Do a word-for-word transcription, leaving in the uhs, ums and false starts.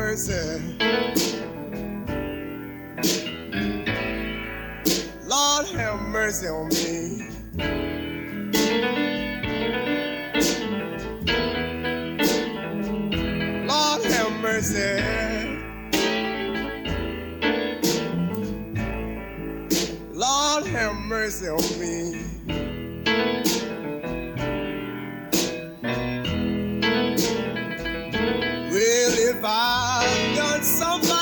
mercy. Lord, have mercy on me. Lord, have mercy. Lord, have mercy on me. Well, if I've done something